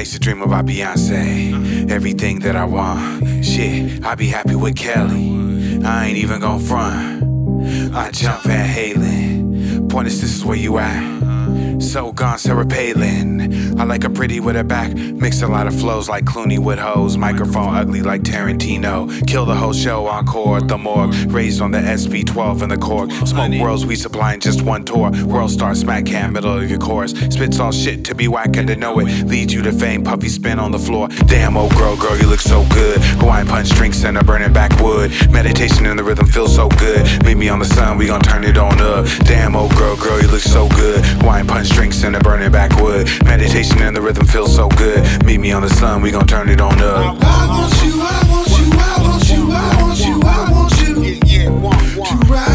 used to dream about Beyonce, everything that I want. Shit, I be happy with Kelly. I ain't even gon' front. I jump Van Halen. Point is, this is where you at. So gone, Sarah Palin. I like her pretty with her back. Mix a lot of flows like Clooney with hoes. Microphone ugly like Tarantino. Kill the whole show, encore at the morgue. Raised on the SP12 and the Korg. Smoke worlds, we supplying just one tour. World star, smack cam, middle of your chorus. Spits all shit to be whack and to know it. Lead you to fame, puffy spin on the floor. Damn, old girl, you look so good. Hawaiian punch drinks and a burning backwood. Meditation in the rhythm feels so good. Meet me on the sun, we gon' turn it on up. Damn, old girl, you look so good. Hawaiian punch drinks and a burning backwood. Meditation in the rhythm feels so good. Meet me on the sun, we gon' turn it on up. I want you, I want you, I want you, I want you, I want you to ride.